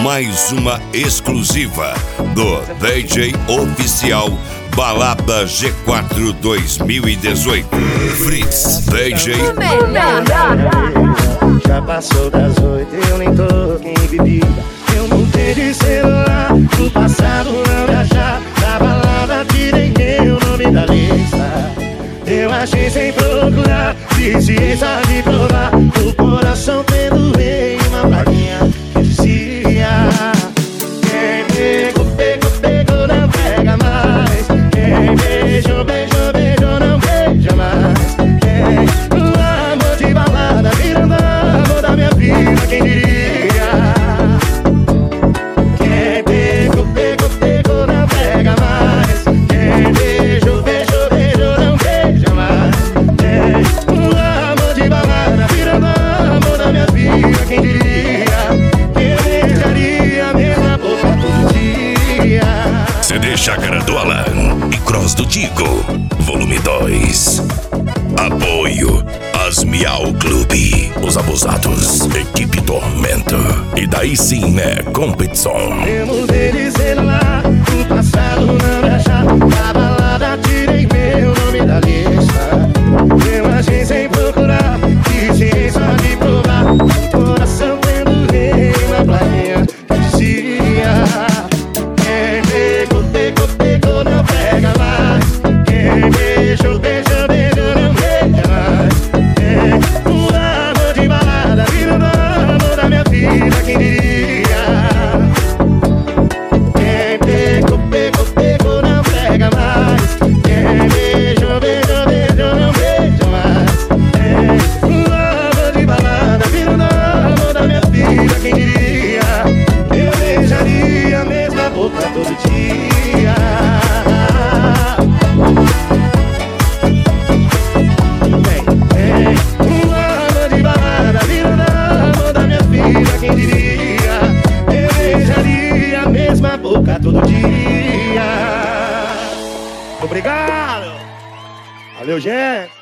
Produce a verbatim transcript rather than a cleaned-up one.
mais uma exclusiva do D J Oficial Balada G quatro dois mil e dezoito. Fritz D J. Já passou das oito, eu nem toquei em bebida. Eu mudei de celular, no passado não me achar. Na balada tirei meu nome da lista. Eu achei sem procurar, ciência de provar. O coração tendo em uma plaquinha que dizia: quem pegou, pegou, pegou, não pega mais. Quem beijou, beijou, beijou, não beija mais. Quem o amor de balada virando amor da minha vida, quem diria? Quem pegou, pegou, pegou, não pega mais. Quem beijou, beijou, beijou, não beija mais. Quem o amor de balada virando amor da minha vida, quem diria? Eu beijaria a mesma boca todo dia. C D Chácara do Alan e Cross do Tigo, volume dois. Apoio Asmial Clube, Os Abusados, Equipe Tormento. E daí sim é competição. Eu mudei de celular, no passado não me achar. Na balada tirei meu nome da lista. Eu achei sem procurar, ciência de provar. O coração tendo rei na plaquinha que dizia: quem pegou, pegou, pegou, não pega mais. Quem beijou, beijou, beijou, não beija mais. Quem o amor de balada virando amor da minha vida, quem diria? Quem pegou, pegou, pegou, não pega mais. Quem beijou, beijou, beijou, não beija mais. Quem o amor de balada virando amor da minha vida, quem diria? Eu beijaria a mesma boca todo dia. Vem, vem, o amor de balada virando amor da minha vida, quem diria? Eu beijaria a mesma boca todo dia. Obrigado. Valeu, gente.